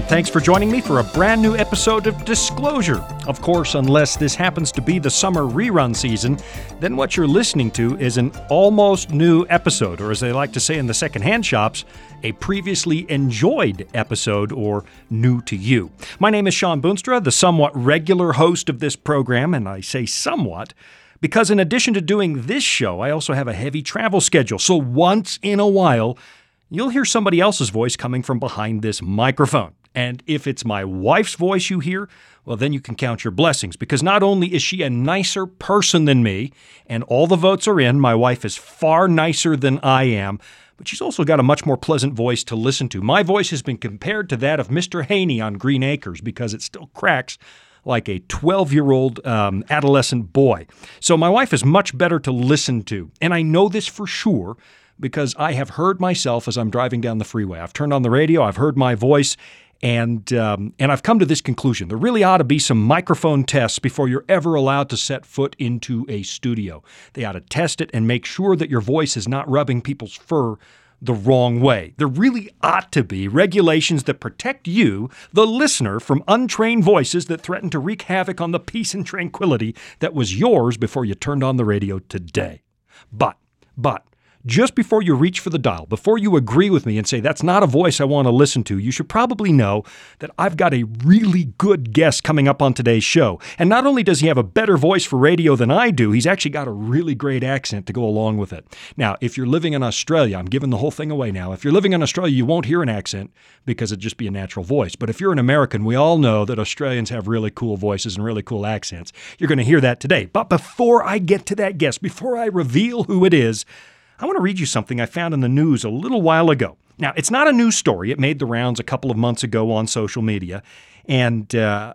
and thanks for joining me for a brand new episode of Disclosure. Of course, unless this happens to be the summer rerun season, then what you're listening to is an almost new episode, or as they like to say in the secondhand shops, a previously enjoyed episode or new to you. My name is Sean Boonstra, the somewhat regular host of this program, and I say somewhat because in addition to doing this show, I also have a heavy travel schedule. So once in a while, you'll hear somebody else's voice coming from behind this microphone. And if it's my wife's voice you hear, well, then you can count your blessings, because not only is she a nicer person than me, and all the votes are in, my wife is far nicer than I am, but she's also got a much more pleasant voice to listen to. My voice has been compared to that of Mr. Haney on Green Acres because it still cracks like a 12-year-old adolescent boy. So my wife is much better to listen to, and I know this for sure because I have heard myself as I'm driving down the freeway. I've turned on the radio, I've heard my voice, and I've come to this conclusion. There really ought to be some microphone tests before you're ever allowed to set foot into a studio. They ought to test it and make sure that your voice is not rubbing people's fur the wrong way. There really ought to be regulations that protect you, the listener, from untrained voices that threaten to wreak havoc on the peace and tranquility that was yours before you turned on the radio today. But, just before you reach for the dial, before you agree with me and say, that's not a voice I want to listen to, you should probably know that I've got a really good guest coming up on today's show. And not only does he have a better voice for radio than I do, he's actually got a really great accent to go along with it. Now, if you're living in Australia, I'm giving the whole thing away now. If you're living in Australia, you won't hear an accent because it'd just be a natural voice. But if you're an American, we all know that Australians have really cool voices and really cool accents. You're going to hear that today. But before I get to that guest, before I reveal who it is, I want to read you something I found in the news a little while ago. Now, it's not a news story. It made the rounds a couple of months ago on social media, and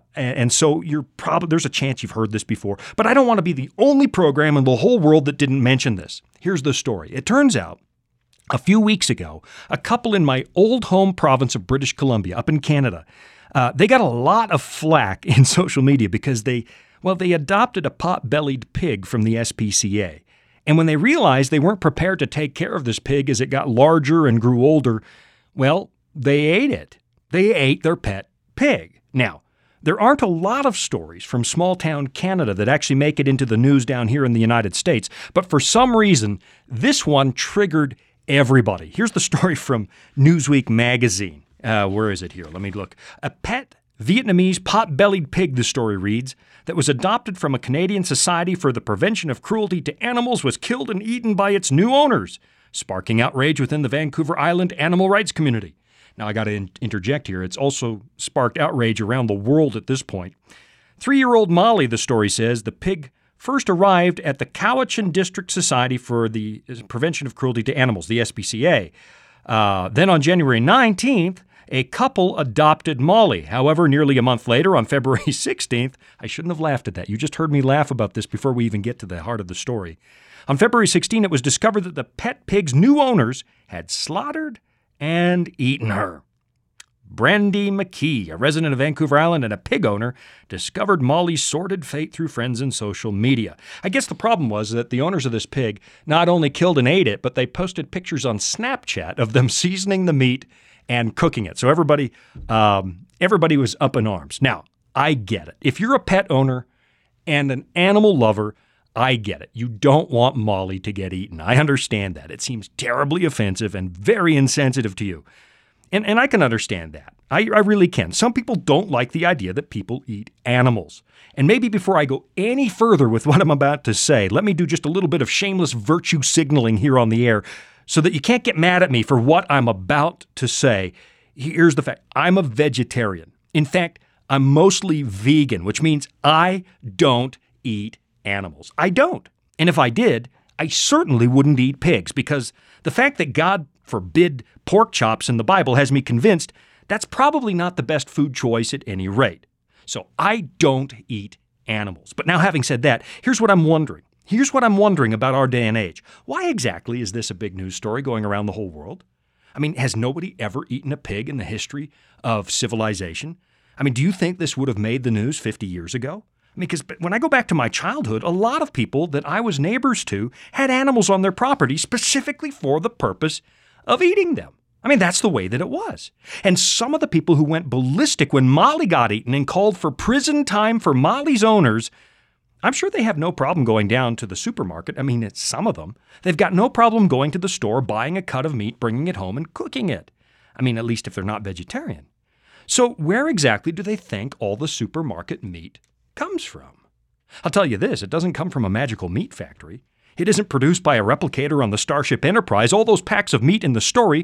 so there's a chance you've heard this before. But I don't want to be the only program in the whole world that didn't mention this. Here's the story. It turns out, a few weeks ago, a couple in my old home province of British Columbia, up in Canada, they got a lot of flack in social media because they adopted a pot-bellied pig from the SPCA. And when they realized they weren't prepared to take care of this pig as it got larger and grew older, well, they ate it. They ate their pet pig. Now, there aren't a lot of stories from small-town Canada that actually make it into the news down here in the United States, but for some reason, this one triggered everybody. Here's the story from Newsweek magazine. Where is it here? Let me look. A pet Vietnamese pot-bellied pig, the story reads, that was adopted from a Canadian Society for the Prevention of Cruelty to Animals was killed and eaten by its new owners, sparking outrage within the Vancouver Island animal rights community. Now, I got to interject here. It's also sparked outrage around the world at this point. 3-year-old Molly, the story says, the pig first arrived at the Cowichan District Society for the Prevention of Cruelty to Animals, the SPCA. Then on January 19th, a couple adopted Molly. However, nearly a month later, on February 16th, I shouldn't have laughed at that. You just heard me laugh about this before we even get to the heart of the story. On February 16th, it was discovered that the pet pig's new owners had slaughtered and eaten her. Brandy McKee, a resident of Vancouver Island and a pig owner, discovered Molly's sordid fate through friends and social media. I guess the problem was that the owners of this pig not only killed and ate it, but they posted pictures on Snapchat of them seasoning the meat and cooking it. So everybody was up in arms. Now, I get it. If you're a pet owner and an animal lover, I get it. You don't want Molly to get eaten. I understand that. It seems terribly offensive and very insensitive to you. And I can understand that. I really can. Some people don't like the idea that people eat animals. And maybe before I go any further with what I'm about to say, let me do just a little bit of shameless virtue signaling here on the air so that you can't get mad at me for what I'm about to say. Here's the fact. I'm a vegetarian. In fact, I'm mostly vegan, which means I don't eat animals. I don't. And if I did, I certainly wouldn't eat pigs, because the fact that God forbid pork chops in the Bible has me convinced that's probably not the best food choice at any rate. So I don't eat animals. But now, having said that, here's what I'm wondering. Here's what I'm wondering about our day and age. Why exactly is this a big news story going around the whole world? I mean, has nobody ever eaten a pig in the history of civilization? I mean, do you think this would have made the news 50 years ago? I mean, because when I go back to my childhood, a lot of people that I was neighbors to had animals on their property specifically for the purpose of eating them. I mean, that's the way that it was. And some of the people who went ballistic when Molly got eaten and called for prison time for Molly's owners, I'm sure they have no problem going down to the supermarket. I mean, it's some of them. They've got no problem going to the store, buying a cut of meat, bringing it home, and cooking it. I mean, at least if they're not vegetarian. So where exactly do they think all the supermarket meat comes from? I'll tell you this, it doesn't come from a magical meat factory. It isn't produced by a replicator on the Starship Enterprise. All those packs of meat in the store,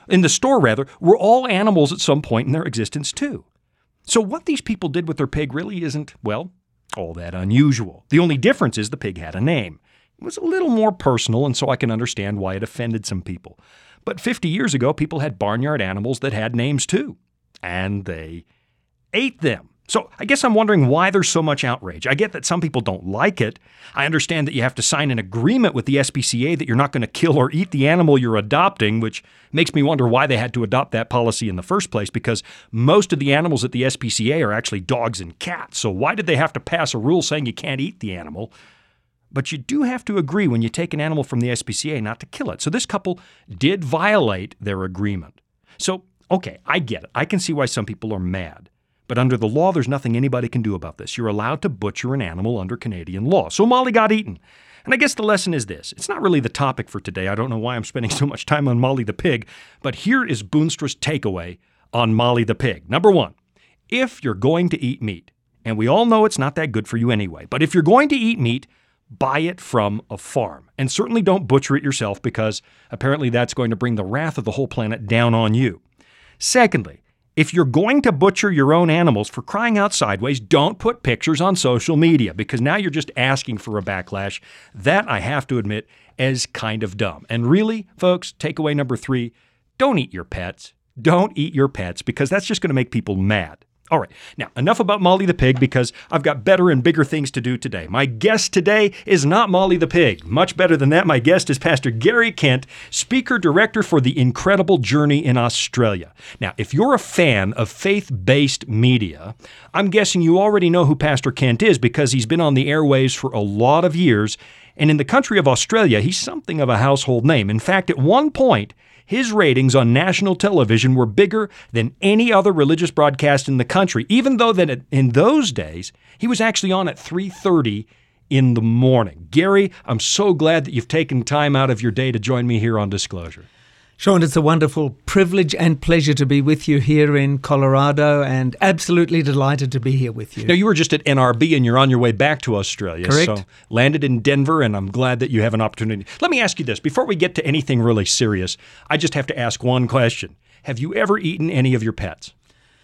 were all animals at some point in their existence too. So what these people did with their pig really isn't, well, all that unusual. The only difference is the pig had a name. It was a little more personal, and so I can understand why it offended some people. But 50 years ago, people had barnyard animals that had names too, and they ate them. So I guess I'm wondering why there's so much outrage. I get that some people don't like it. I understand that you have to sign an agreement with the SPCA that you're not going to kill or eat the animal you're adopting, which makes me wonder why they had to adopt that policy in the first place, because most of the animals at the SPCA are actually dogs and cats. So why did they have to pass a rule saying you can't eat the animal? But you do have to agree when you take an animal from the SPCA not to kill it. So this couple did violate their agreement. So, okay, I get it. I can see why some people are mad. But under the law, there's nothing anybody can do about this. You're allowed to butcher an animal under Canadian law. So Molly got eaten. And I guess the lesson is this. It's not really the topic for today. I don't know why I'm spending so much time on Molly the pig. But here is Boonstra's takeaway on Molly the pig. Number one, if you're going to eat meat, and we all know it's not that good for you anyway, but if you're going to eat meat, buy it from a farm. And certainly don't butcher it yourself, because apparently that's going to bring the wrath of the whole planet down on you. Secondly, if you're going to butcher your own animals, for crying out sideways, don't put pictures on social media, because now you're just asking for a backlash. That, I have to admit, is kind of dumb. And really, folks, takeaway number 3, don't eat your pets. Don't eat your pets, because that's just going to make people mad. All right, now enough about Molly the pig, because I've got better and bigger things to do today. My guest today is not Molly the pig. Much better than that, my guest is Pastor Gary Kent, speaker-director for the Incredible Journey in Australia. Now, if you're a fan of faith-based media, I'm guessing you already know who Pastor Kent is, because he's been on the airwaves for a lot of years, and in the country of Australia, he's something of a household name. In fact, at one point, his ratings on national television were bigger than any other religious broadcast in the country, even though that in those days, he was actually on at 3:30 in the morning. Gary, I'm so glad that you've taken time out of your day to join me here on Disclosure. Sean, it's a wonderful privilege and pleasure to be with you here in Colorado, and absolutely delighted to be here with you. Now, you were just at NRB and you're on your way back to Australia. Correct. So landed in Denver, and I'm glad that you have an opportunity. Let me ask you this. Before we get to anything really serious, I just have to ask one question. Have you ever eaten any of your pets?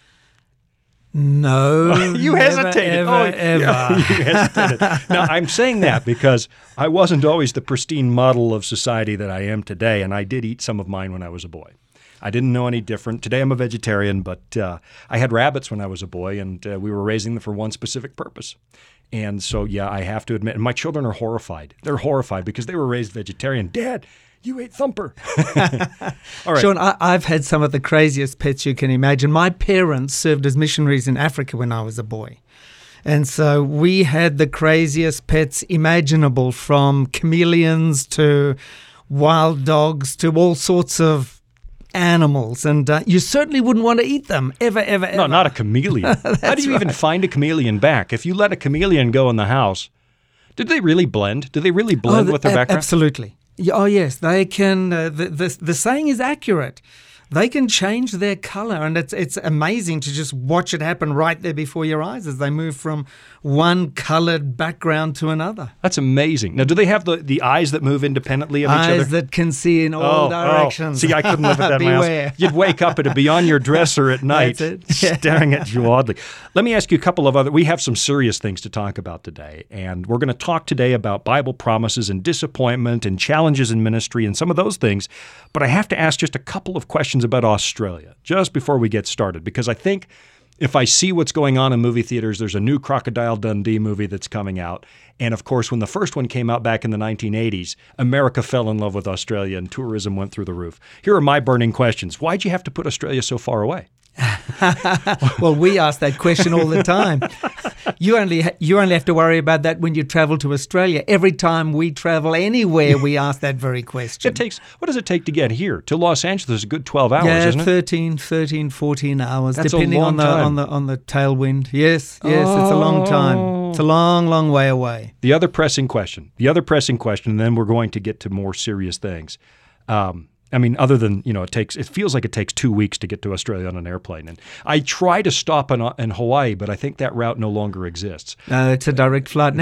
No. You hesitated. Ever. Yeah, you hesitated. Now, I'm saying that because I wasn't always the pristine model of society that I am today, and I did eat some of mine when I was a boy. I didn't know any different. Today I'm a vegetarian, but I had rabbits when I was a boy, and we were raising them for one specific purpose. And so, yeah, I have to admit, and my children are horrified. They're horrified because they were raised vegetarian. Dad, you ate Thumper. All right. Sean, I've had some of the craziest pets you can imagine. My parents served as missionaries in Africa when I was a boy. And so we had the craziest pets imaginable, from chameleons to wild dogs to all sorts of animals. And you certainly wouldn't want to eat them, ever. No, not a chameleon. How do you even find a chameleon back? If you let a chameleon go in the house, did they really blend? Do they really blend with their background? Absolutely. Oh, yes, they can. The saying is accurate. They can change their color, and it's amazing to just watch it happen right there before your eyes as they move from one colored background to another. That's amazing. Now, do they have the eyes that move independently of each other? Eyes that can see in all directions. See, I couldn't live at that, Beware. You'd wake up, it'd be on your dresser at night, staring at you oddly. Let me ask you a couple of other. We have some serious things to talk about today, and we're going to talk today about Bible promises and disappointment and challenges in ministry and some of those things. But I have to ask just a couple of questions about Australia just before we get started, because I think if I see what's going on in movie theaters, there's a new Crocodile Dundee movie that's coming out. And of course, when the first one came out back in the 1980s, America fell in love with Australia and tourism went through the roof. Here are my burning questions. Why'd you have to put Australia so far away? Well, we ask that question all the time. You only have to worry about that when you travel to Australia. Every time we travel anywhere, we ask that very question. What does it take to get here? To Los Angeles is a good 12 hours, isn't it? 13, 14 hours, That's depending a on long the tailwind. Yes, it's a long time. It's a long, long way away. The other pressing question, and then we're going to get to more serious things. Other than, it feels like it takes 2 weeks to get to Australia on an airplane. And I try to stop in Hawaii, but I think that route no longer exists. It's a direct flight.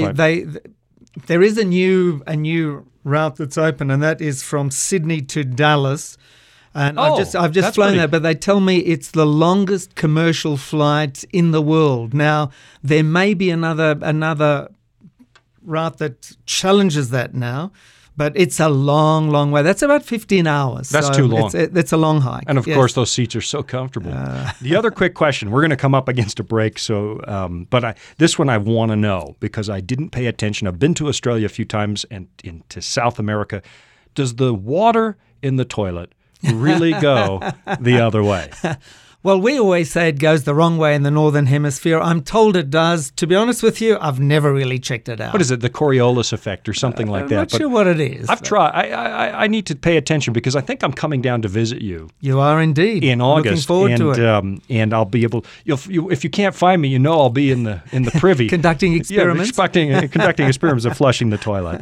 There is a new route that's open, and that is from Sydney to Dallas. And I've just flown that, but they tell me it's the longest commercial flight in the world. Now, there may be another route that challenges that now. But it's a long, long way. That's about 15 hours. That's too long. It's a long hike. And, of course, those seats are so comfortable. The other quick question, we're going to come up against a break, this one I want to know because I didn't pay attention. I've been to Australia a few times and into South America. Does the water in the toilet really go the other way? Well, we always say it goes the wrong way in the Northern Hemisphere. I'm told it does. To be honest with you, I've never really checked it out. What is it, the Coriolis effect or something like that? I'm not sure what it is. I've tried. I need to pay attention because I think I'm coming down to visit you. You are indeed. In August. Looking forward to it. And I'll be able, if you can't find me, I'll be in the privy. Conducting experiments. Conducting experiments of flushing the toilet.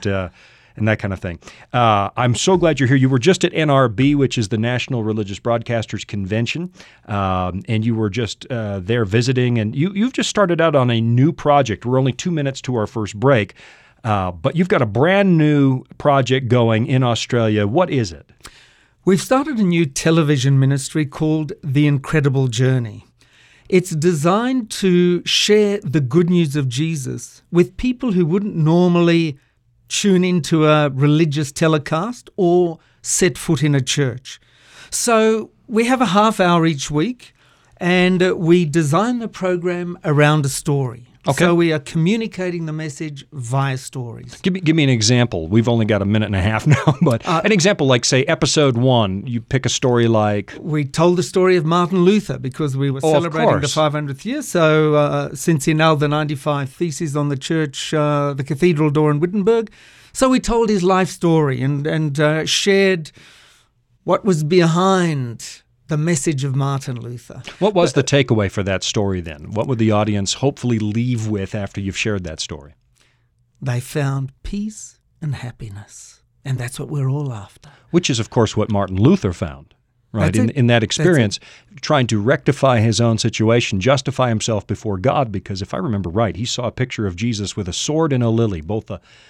And that kind of thing. I'm so glad you're here. You were just at NRB, which is the National Religious Broadcasters Convention, and you were just there visiting. And you've just started out on a new project. We're only 2 minutes to our first break, but you've got a brand new project going in Australia. What is it? We've started a new television ministry called The Incredible Journey. It's designed to share the good news of Jesus with people who wouldn't normally tune into a religious telecast or set foot in a church. So we have a half hour each week, and we design the program around a story. Okay. So we are communicating the message via stories. Give me an example. We've only got a minute and a half now, but an example like, say, episode 1, you pick a story like... We told the story of Martin Luther because we were celebrating the 500th year. So since he nailed the 95 Theses on the church, the cathedral door in Wittenberg. So we told his life story and shared what was behind the message of Martin Luther. What was the takeaway for that story then? What would the audience hopefully leave with after you've shared that story? They found peace and happiness, and that's what we're all after. Which is, of course, what Martin Luther found, right? In that experience, trying to rectify his own situation, justify himself before God, because if I remember right, he saw a picture of Jesus with a sword and a lily, both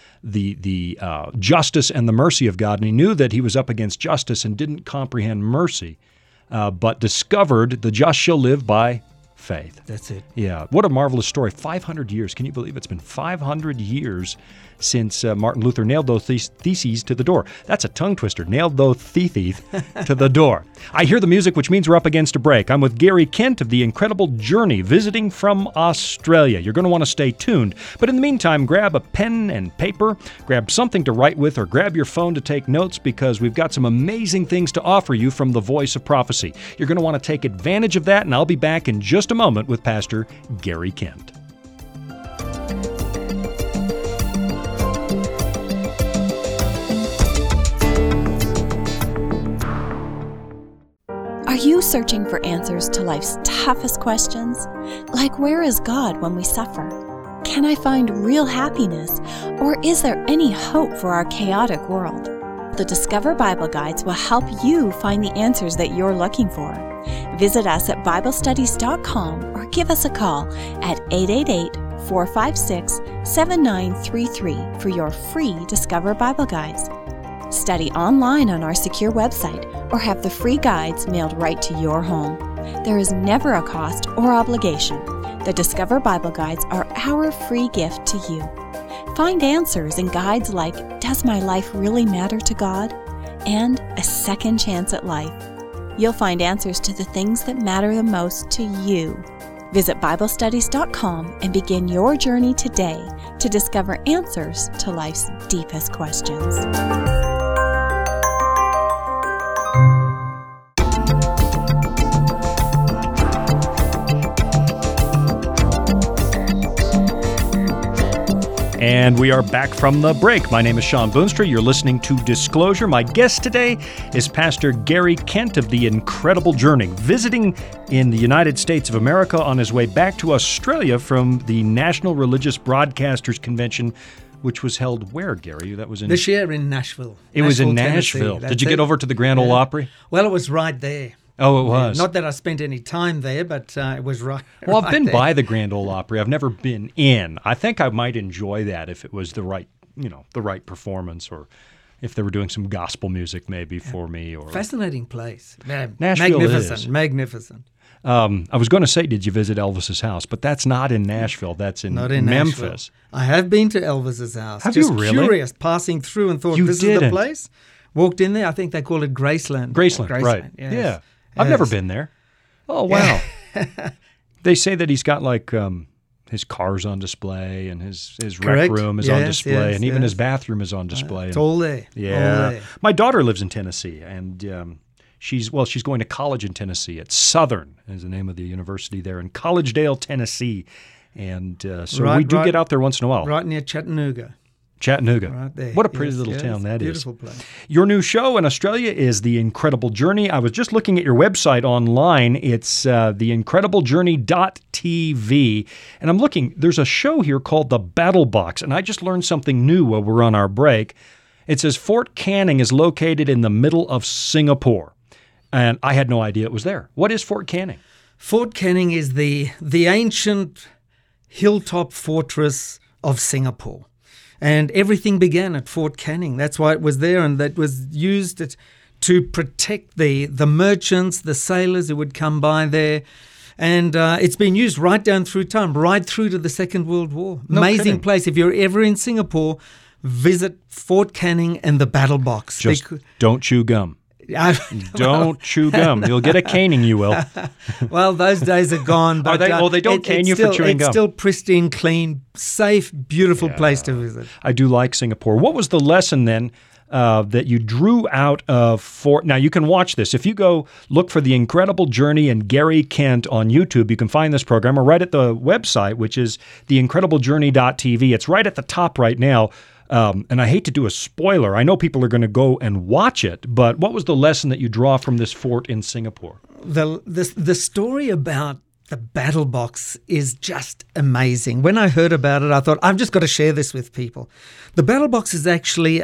the justice and the mercy of God, and he knew that he was up against justice and didn't comprehend mercy. But discovered the just shall live by faith. That's it. Yeah. What a marvelous story. 500 years. Can you believe it's been 500 years since Martin Luther nailed those theses to the door? That's a tongue twister. Nailed those theses to the door. I hear the music, which means we're up against a break. I'm with Gary Kent of The Incredible Journey, visiting from Australia. You're going to want to stay tuned. But in the meantime, grab a pen and paper, grab something to write with, or grab your phone to take notes, because we've got some amazing things to offer you from the Voice of Prophecy. You're going to want to take advantage of that, and I'll be back in just a moment with Pastor Gary Kent. Are you searching for answers to life's toughest questions? Like, where is God when we suffer? Can I find real happiness? Or is there any hope for our chaotic world? The Discover Bible Guides will help you find the answers that you're looking for. Visit us at BibleStudies.com or give us a call at 888-456-7933 for your free Discover Bible Guides. Study online on our secure website or have the free guides mailed right to your home. There is never a cost or obligation. The Discover Bible Guides are our free gift to you. Find answers in guides like Does My Life Really Matter to God? And A Second Chance at Life. You'll find answers to the things that matter the most to you. Visit BibleStudies.com and begin your journey today to discover answers to life's deepest questions. And we are back from the break. My name is Sean Boonstra. You're listening to Disclosure. My guest today is Pastor Gary Kent of The Incredible Journey, visiting in the United States of America on his way back to Australia from the National Religious Broadcasters Convention, which was held where, Gary? That was in this year in Nashville. It was in Nashville. Did you get over to the Grand Ole Opry? Well, it was right there. Oh, it was. Not that I spent any time there, but it was right. Well, I've been there. by the Grand Ole Opry. I've never been in. I think I might enjoy that if it was the right performance, or if they were doing some gospel music maybe for me. Or fascinating place. Nashville magnificent, magnificent. I was going to say, did you visit Elvis's house? But that's not in Nashville. That's in Memphis. Nashville. I have been to Elvis's house. Have Just you really? Curious, passing through and thought, this is the place? Walked in there. I think they call it Graceland. Graceland, right. Yes. Yeah. I've never been there. Oh, wow. They say that he's got like his car's on display, and his rec room is on display, and even his bathroom is on display. It's all there. Yeah. All there. My daughter lives in Tennessee, and she's going to college in Tennessee. At Southern is the name of the university there in Collegedale, Tennessee. And so we do get out there once in a while. Right near Chattanooga. Chattanooga. Right there. What a pretty little town that is. Beautiful place. Your new show in Australia is The Incredible Journey. I was just looking at your website online. It's theincrediblejourney.tv. And I'm looking, there's a show here called The Battle Box. And I just learned something new while we're on our break. It says Fort Canning is located in the middle of Singapore. And I had no idea it was there. What is Fort Canning? Fort Canning is the ancient hilltop fortress of Singapore. And everything began at Fort Canning. That's why it was there, and that was used to protect the merchants, the sailors who would come by there. And it's been used right down through time, right through to the Second World War. No Amazing kidding. place. If you're ever in Singapore, visit Fort Canning and the Battle Box. Just don't chew gum. Don't chew gum. You'll get a caning, you will. Well, those days are gone. But, they don't cane you for chewing gum. It's still pristine, clean, safe, beautiful place to visit. I do like Singapore. What was the lesson then that you drew out of Fort? Now, you can watch this. If you go look for The Incredible Journey and Gary Kent on YouTube, you can find this program, or right at the website, which is theincrediblejourney.tv. It's right at the top right now. And I hate to do a spoiler. I know people are going to go and watch it, but what was the lesson that you draw from this fort in Singapore? The story about the Battle Box is just amazing. When I heard about it, I thought, I've just got to share this with people. The Battle Box is actually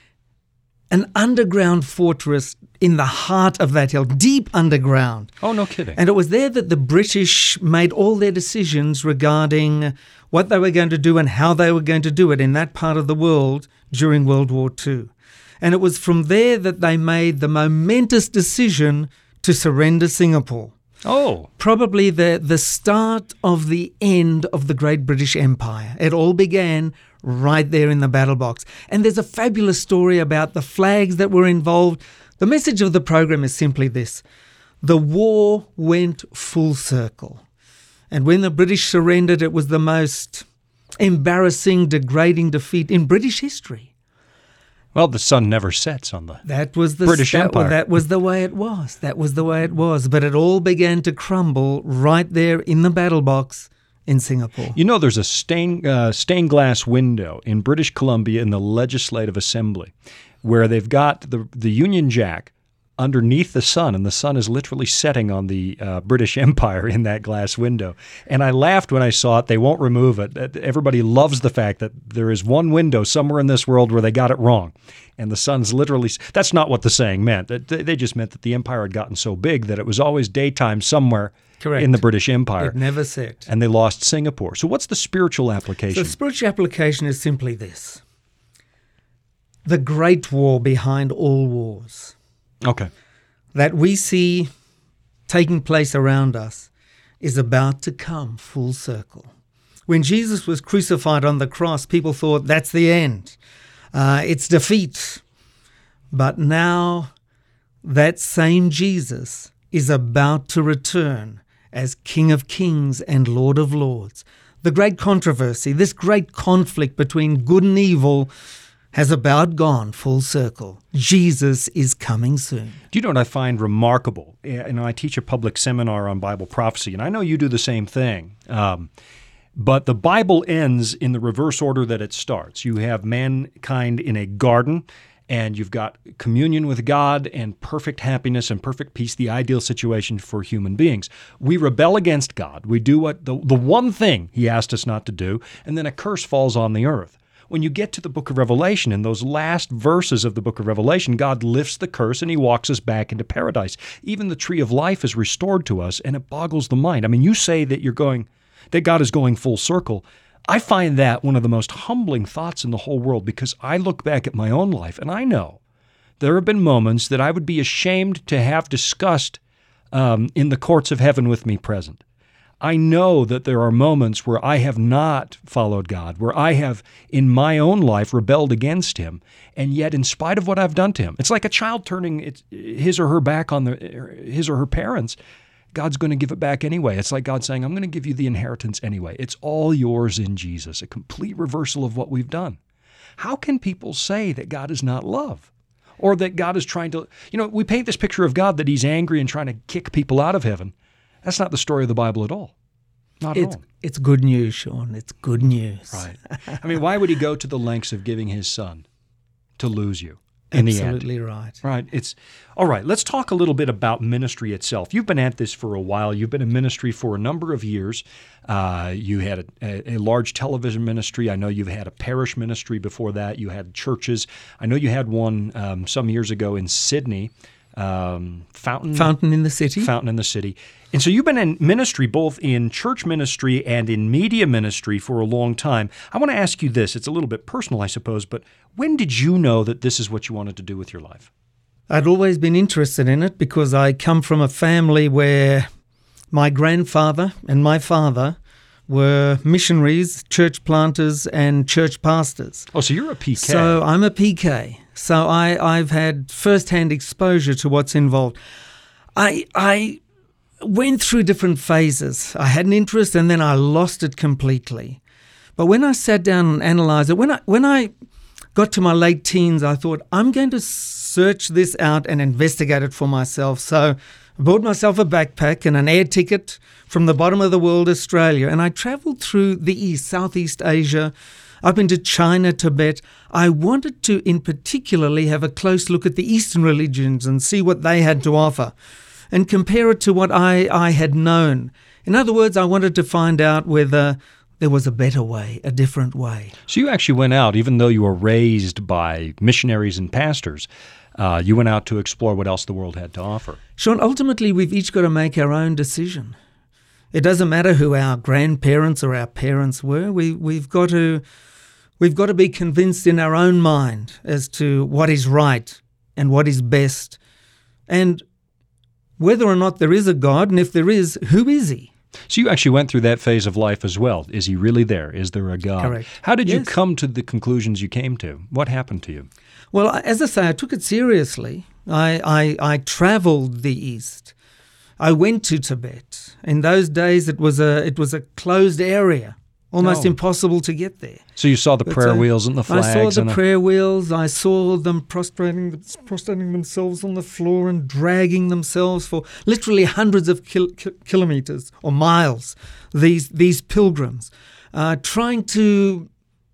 an underground fortress in the heart of that hill, deep underground. Oh, no kidding. And it was there that the British made all their decisions regarding what they were going to do and how they were going to do it in that part of the world during World War II. And it was from there that they made the momentous decision to surrender Singapore. Oh. Probably the start of the end of the Great British Empire. It all began right there in the Battle Box. And there's a fabulous story about the flags that were involved. The message of the program is simply this: the war went full circle. And when the British surrendered, it was the most embarrassing, degrading defeat in British history. Well, the sun never sets on the British Empire. That was the way it was. That was the way it was. But it all began to crumble right there in the Battle Box in Singapore. You know, there's a stained glass window in British Columbia in the Legislative Assembly where they've got the Union Jack underneath the sun, and the sun is literally setting on the British Empire in that glass window. And I laughed when I saw it. They won't remove it. Everybody loves the fact that there is one window somewhere in this world where they got it wrong. And the sun's literally... That's not what the saying meant. They just meant that the empire had gotten so big that it was always daytime somewhere Correct. in the British Empire. It never set. And they lost Singapore. So what's the spiritual application? So the spiritual application is simply this: the great war behind all wars. Okay. That we see taking place around us is about to come full circle. When Jesus was crucified on the cross, people thought that's the end. It's defeat. But now that same Jesus is about to return as King of Kings and Lord of Lords. The great controversy, this great conflict between good and evil, has about gone full circle. Jesus is coming soon. Do you know what I find remarkable? I teach a public seminar on Bible prophecy, and I know you do the same thing. But the Bible ends in the reverse order that it starts. You have mankind in a garden, and you've got communion with God and perfect happiness and perfect peace, the ideal situation for human beings. We rebel against God. We do what the one thing He asked us not to do, and then a curse falls on the earth. When you get to the book of Revelation, in those last verses of the book of Revelation, God lifts the curse and He walks us back into paradise. Even the tree of life is restored to us, and it boggles the mind. I mean, you say that God is going full circle. I find that one of the most humbling thoughts in the whole world, because I look back at my own life and I know there have been moments that I would be ashamed to have discussed in the courts of heaven with me present. I know that there are moments where I have not followed God, where I have in my own life rebelled against Him, and yet in spite of what I've done to Him, it's like a child turning his or her back on his or her parents. God's going to give it back anyway. It's like God saying, I'm going to give you the inheritance anyway. It's all yours in Jesus, a complete reversal of what we've done. How can people say that God is not love? Or that God is trying to, we paint this picture of God that He's angry and trying to kick people out of heaven. That's not the story of the Bible at all. Not at all. It's good news, Sean. It's good news. Right. I mean, why would He go to the lengths of giving His Son to lose you? In the end. Absolutely right. Right. All right. Let's talk a little bit about ministry itself. You've been at this for a while. You've been in ministry for a number of years. You had a large television ministry. I know you've had a parish ministry before that. You had churches. I know you had one some years ago in Sydney, Fountain in the City. Fountain in the City. And so you've been in ministry, both in church ministry and in media ministry for a long time. I want to ask you this. It's a little bit personal, I suppose, but when did you know that this is what you wanted to do with your life? I'd always been interested in it because I come from a family where my grandfather and my father were missionaries, church planters, and church pastors. Oh, so you're a PK. So I'm a PK. So I've had first-hand exposure to what's involved. I went through different phases. I had an interest and then I lost it completely. But when I sat down and analysed it, when I got to my late teens, I thought, I'm going to search this out and investigate it for myself. So I bought myself a backpack and an air ticket from the bottom of the world, Australia, and I travelled through the East, Southeast Asia. I've been to China, Tibet. I wanted to, in particularly, have a close look at the Eastern religions and see what they had to offer and compare it to what I had known. In other words, I wanted to find out whether there was a better way, a different way. So you actually went out, even though you were raised by missionaries and pastors, you went out to explore what else the world had to offer. Sean, ultimately, we've each got to make our own decision. It doesn't matter who our grandparents or our parents were. We've got to be convinced in our own mind as to what is right and what is best, and whether or not there is a God, and if there is, who is He? So you actually went through that phase of life as well. Is He really there? Is there a God? Correct. How did you Yes. come to the conclusions you came to? What happened to you? Well, as I say, I took it seriously. I travelled the East. I went to Tibet. In those days, it was a closed area, almost Oh. impossible to get there. So you saw the But, prayer wheels and the flags. I saw the and prayer wheels. I saw them prostrating themselves on the floor and dragging themselves for literally hundreds of kilometers or miles. These pilgrims trying to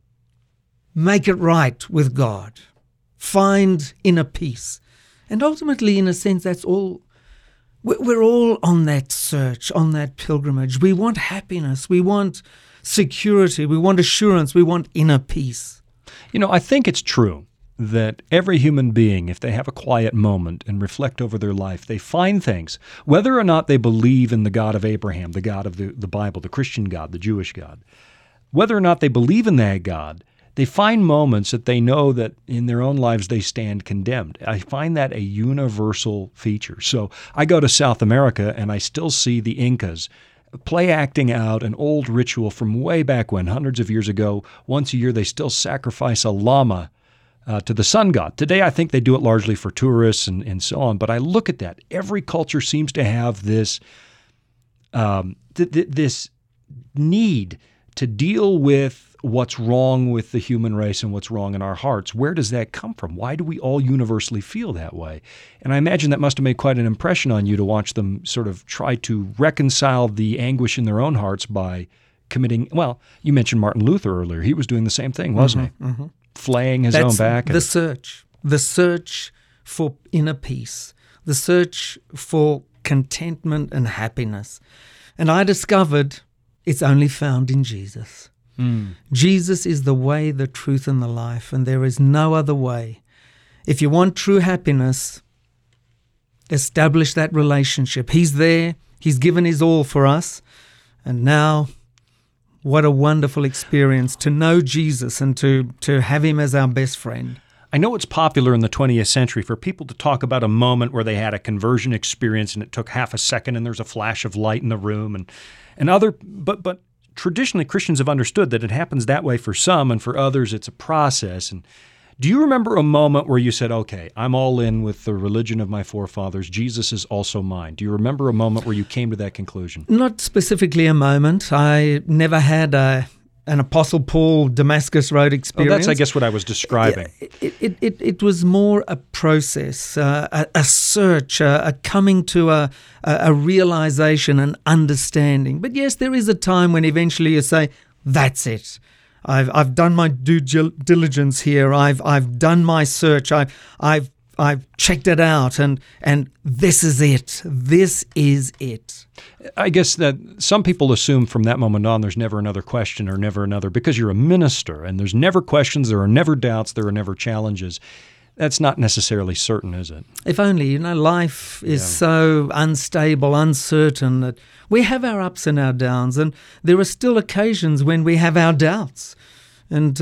make it right with God, find inner peace, and ultimately, in a sense, that's all. We're all on that search, on that pilgrimage. We want happiness. We want security. We want assurance. We want inner peace. I think it's true that every human being, if they have a quiet moment and reflect over their life, they find things, whether or not they believe in the God of Abraham, the God of the Bible, the Christian God, the Jewish God, whether or not they believe in that God, they find moments that they know that in their own lives they stand condemned. I find that a universal feature. So I go to South America and I still see the Incas play acting out an old ritual from way back when, hundreds of years ago. Once a year they still sacrifice a llama to the sun god. Today I think they do it largely for tourists and so on, but I look at that. Every culture seems to have this this need to deal with what's wrong with the human race and what's wrong in our hearts. Where does that come from? Why do we all universally feel that way? And I imagine that must have made quite an impression on you to watch them sort of try to reconcile the anguish in their own hearts by committing, well, you mentioned Martin Luther earlier. He was doing the same thing, wasn't he? Mm-hmm. Flaying his own back. The search for inner peace, the search for contentment and happiness. And I discovered it's only found in Jesus. Jesus is the way, the truth, and the life, and there is no other way. If you want true happiness, establish that relationship. He's there. He's given his all for us. And now, what a wonderful experience to know Jesus and to have him as our best friend. I know it's popular in the 20th century for people to talk about a moment where they had a conversion experience and it took half a second and there's a flash of light in the room but traditionally Christians have understood that it happens that way for some, and for others it's a process. And do you remember a moment where you said, okay, I'm all in with the religion of my forefathers, Jesus is also mine? Do you remember a moment where you came to that conclusion? Not specifically a moment. I never had an Apostle Paul Damascus Road experience. Oh, that's, I guess, what I was describing. It was more a process, a search, a coming to a realization, an understanding. But yes, there is a time when eventually you say, that's it. I've done my due diligence here. I've done my search. I've checked it out, and this is it. This is it. I guess that some people assume from that moment on there's never another question or never another, because you're a minister and there's never questions, there are never doubts, there are never challenges. That's not necessarily certain, is it? If only, life is so unstable, uncertain, that we have our ups and our downs, and there are still occasions when we have our doubts, and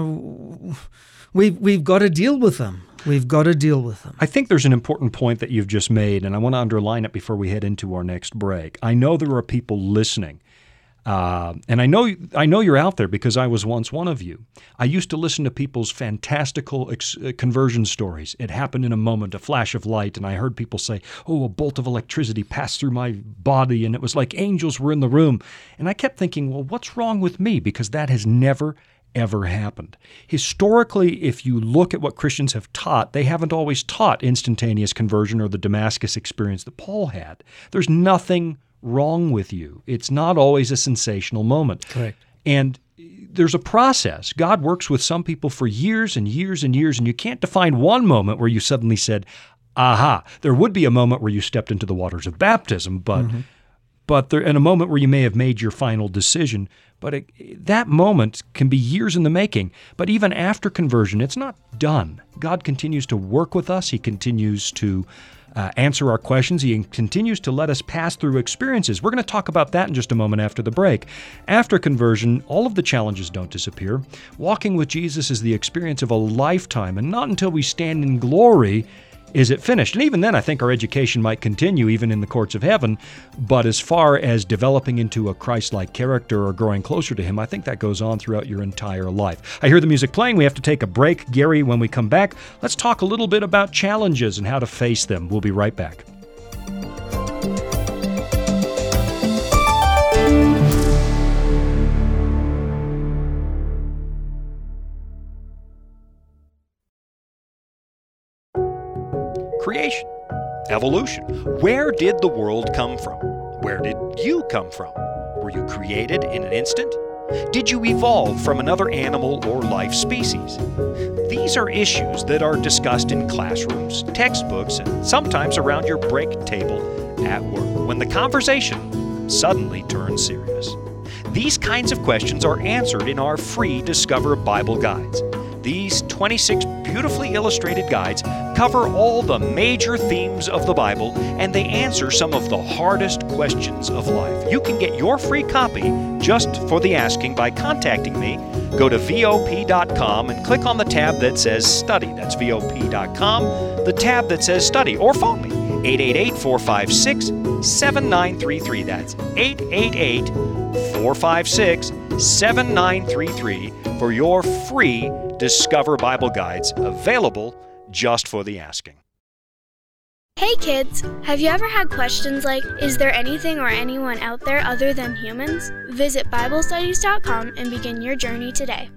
we've got to deal with them. We've got to deal with them. I think there's an important point that you've just made, and I want to underline it before we head into our next break. I know there are people listening, and I know you're out there because I was once one of you. I used to listen to people's fantastical conversion stories. It happened in a moment, a flash of light, and I heard people say, oh, a bolt of electricity passed through my body, and it was like angels were in the room. And I kept thinking, well, what's wrong with me? Because that has never ever happened. Historically, if you look at what Christians have taught, they haven't always taught instantaneous conversion or the Damascus experience that Paul had. There's nothing wrong with you. It's not always a sensational moment. Correct. And there's a process. God works with some people for years and years and years, and you can't define one moment where you suddenly said, aha. There would be a moment where you stepped into the waters of baptism, but there, in a moment where you may have made your final decision. But that moment can be years in the making. But even after conversion, it's not done. God continues to work with us. He continues to answer our questions. He continues to let us pass through experiences. We're going to talk about that in just a moment after the break. After conversion, all of the challenges don't disappear. Walking with Jesus is the experience of a lifetime, and not until we stand in glory is it finished. And even then, I think our education might continue even in the courts of heaven. But as far as developing into a Christ-like character or growing closer to Him, I think that goes on throughout your entire life. I hear the music playing. We have to take a break. Gary, when we come back, let's talk a little bit about challenges and how to face them. We'll be right back. Creation, evolution. Where did the world come from? Where did you come from? Were you created in an instant? Did you evolve from another animal or life species? These are issues that are discussed in classrooms, textbooks, and sometimes around your break table at work, when the conversation suddenly turns serious. These kinds of questions are answered in our free Discover Bible guides. These 26 beautifully illustrated guides cover all the major themes of the Bible, and they answer some of the hardest questions of life. You can get your free copy just for the asking by contacting me. Go to VOP.com and click on the tab that says Study. That's VOP.com, the tab that says Study, or phone me, 888-456-7933. That's 888-456-7933 for your free Discover Bible guides, available just for the asking. Hey kids, have you ever had questions like, is there anything or anyone out there other than humans? Visit BibleStudies.com and begin your journey today.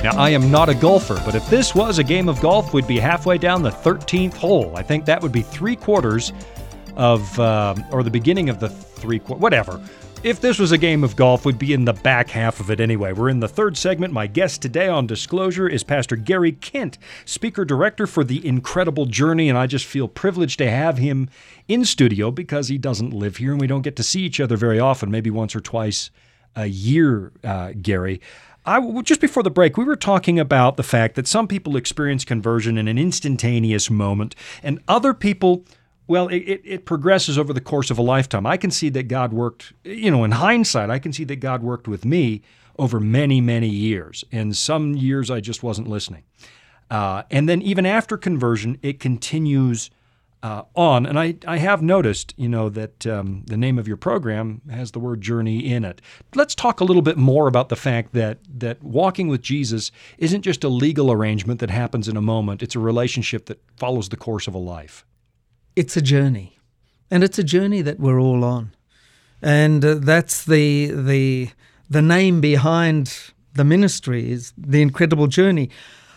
Now, I am not a golfer, but if this was a game of golf, we'd be halfway down the 13th hole. I think that would be 3/4 of, or the beginning of the 3/4, whatever. If this was a game of golf, we'd be in the back half of it anyway. We're in the third segment. My guest today on Disclosure is Pastor Gary Kent, Speaker-Director for The Incredible Journey, and I just feel privileged to have him in studio because he doesn't live here and we don't get to see each other very often, maybe once or twice a year, Gary. Just before the break, we were talking about the fact that some people experience conversion in an instantaneous moment, and other people, well, it progresses over the course of a lifetime. I can see that God worked, in hindsight, I can see that God worked with me over many, many years. And some years I just wasn't listening. And then even after conversion, it continues on. And I have noticed, that the name of your program has the word journey in it. Let's talk a little bit more about the fact that walking with Jesus isn't just a legal arrangement that happens in a moment. It's a relationship that follows the course of a life. It's a journey, and it's a journey that we're all on. And that's the name behind the ministry is The Incredible Journey.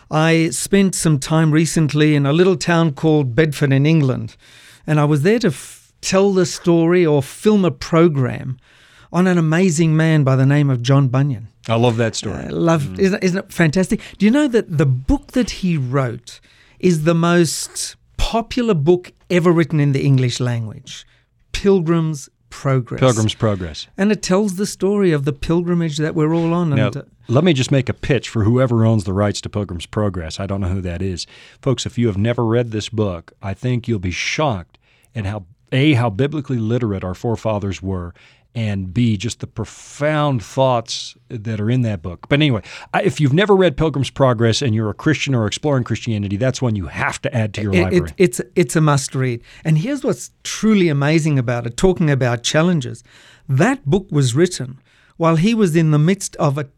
I spent some time recently in a little town called Bedford in England, and I was there to tell the story or film a program on an amazing man by the name of John Bunyan. I love that story. Isn't it fantastic? Do you know that the book that he wrote is the most popular book ever written in the English language? Pilgrim's Progress. Pilgrim's Progress. And it tells the story of the pilgrimage that we're all on. Now, let me just make a pitch for whoever owns the rights to Pilgrim's Progress. I don't know who that is. Folks, if you have never read this book, I think you'll be shocked at how biblically literate our forefathers were, and B, just the profound thoughts that are in that book. But anyway, if you've never read Pilgrim's Progress and you're a Christian or exploring Christianity, that's one you have to add to your library. It's a must-read. And here's what's truly amazing about it, talking about challenges. That book was written while he was in the midst of a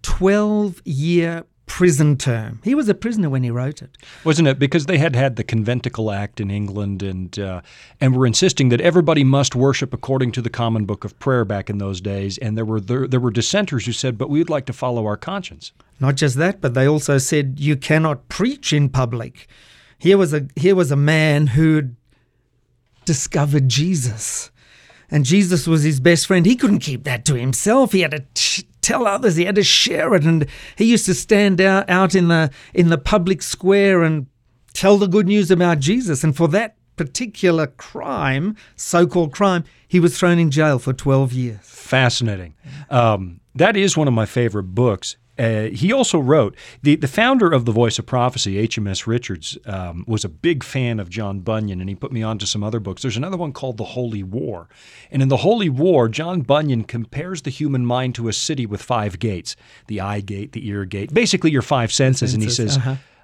12-year prison term. He was a prisoner when he wrote it. Wasn't it? Because they had the Conventicle Act in England and were insisting that everybody must worship according to the Common Book of Prayer back in those days. And there were dissenters who said, but we'd like to follow our conscience. Not just that, but they also said you cannot preach in public. Here was a man who'd discovered Jesus. And Jesus was his best friend. He couldn't keep that to himself. He had to tell others. He had to share it. And he used to stand out in the public square and tell the good news about Jesus. And for that particular crime, so-called crime, he was thrown in jail for 12 years. Fascinating. That is one of my favorite books. He also wrote, the founder of The Voice of Prophecy, HMS Richards, was a big fan of John Bunyan, and he put me on to some other books. There's another one called The Holy War. And in The Holy War, John Bunyan compares the human mind to a city with 5 gates, the eye gate, the ear gate, basically your 5 senses. And he says,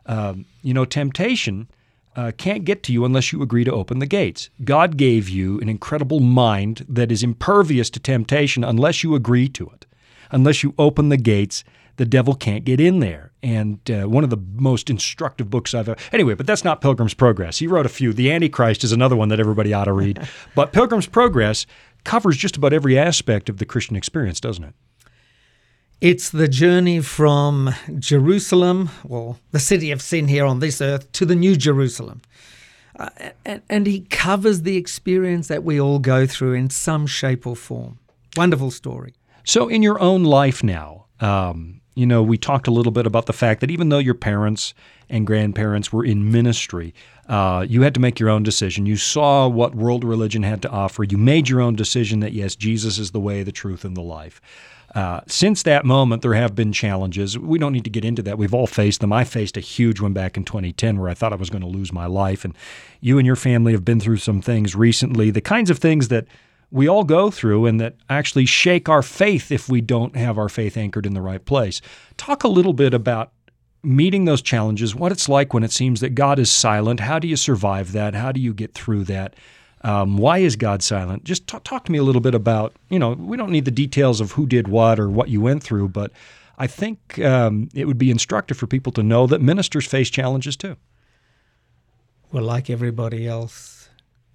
temptation can't get to you unless you agree to open the gates. God gave you an incredible mind that is impervious to temptation unless you agree to it. Unless you open the gates, the devil can't get in there. And one of the most instructive books I've ever... Anyway, but that's not Pilgrim's Progress. He wrote a few. The Antichrist is another one that everybody ought to read. But Pilgrim's Progress covers just about every aspect of the Christian experience, doesn't it? It's the journey from Jerusalem, well, the city of sin here on this earth, to the New Jerusalem. And he covers the experience that we all go through in some shape or form. Wonderful story. So in your own life now, we talked a little bit about the fact that even though your parents and grandparents were in ministry, you had to make your own decision. You saw what world religion had to offer. You made your own decision that, yes, Jesus is the way, the truth, and the life. Since that moment, there have been challenges. We don't need to get into that. We've all faced them. I faced a huge one back in 2010 where I thought I was going to lose my life. And you and your family have been through some things recently, the kinds of things that we all go through and that actually shake our faith if we don't have our faith anchored in the right place. Talk a little bit about meeting those challenges, what it's like when it seems that God is silent. How do you survive that? How do you get through that? Why is God silent? Just talk to me a little bit about, we don't need the details of who did what or what you went through, but I think it would be instructive for people to know that ministers face challenges too. Well, like everybody else,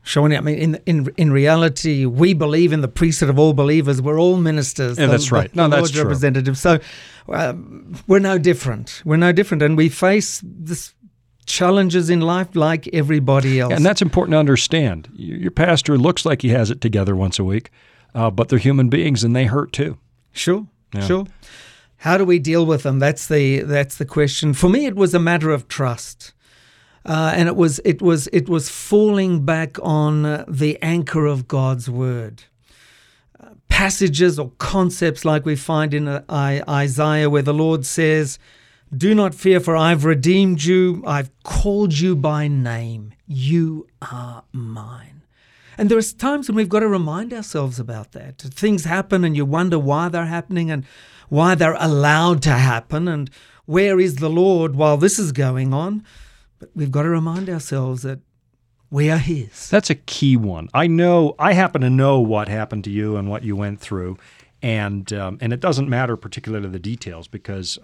Sean, I mean, in reality, we believe in the priesthood of all believers. We're all ministers. Yeah, that's right. No, that's Lord's true. representatives. So we're no different. We're no different. And we face this challenges in life like everybody else. And that's important to understand. Your pastor looks like he has it together once a week, but they're human beings and they hurt too. Sure. How do we deal with them? That's the question. For me, it was a matter of trust. And it was falling back on the anchor of God's word. Passages or concepts like we find in Isaiah where the Lord says, "Do not fear, for I've redeemed you. I've called you by name. You are mine." And there are times when we've got to remind ourselves about that. Things happen and you wonder why they're happening and why they're allowed to happen and where is the Lord while this is going on. But we've got to remind ourselves that we are His. That's a key one. I happen to know what happened to you and what you went through, and it doesn't matter particularly the details because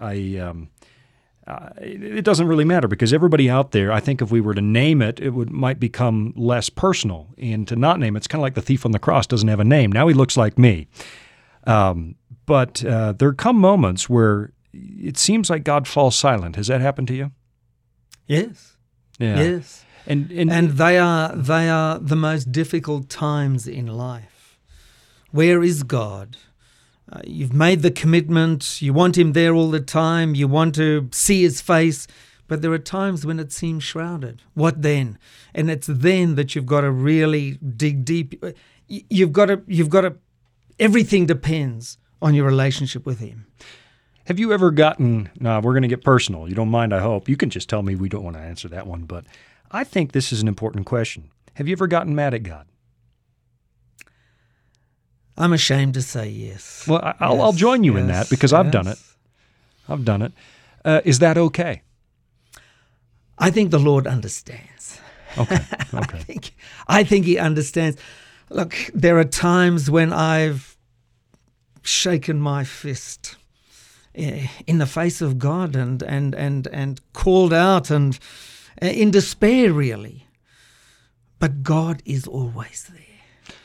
it doesn't really matter because everybody out there, I think if we were to name it, might become less personal. And to not name it, it's kind of like the thief on the cross doesn't have a name. Now he looks like me. But there come moments where it seems like God falls silent. Has that happened to you? Yes. Yeah. Yes. And they are the most difficult times in life. Where is God? You've made the commitment. You want Him there all the time. You want to see His face. But there are times when it seems shrouded. What then? And it's then that you've got to really dig deep. You've got to. Everything depends on your relationship with Him. Have you ever gotten, we're going to get personal. You don't mind, I hope. You can just tell me we don't want to answer that one, but I think this is an important question. Have you ever gotten mad at God? I'm ashamed to say yes. Well, I'll join you in that because I've done it. I've done it. Is that okay? I think the Lord understands. Okay. I think He understands. Look, there are times when I've shaken my fist in the face of God and called out and in despair, really. But God is always there.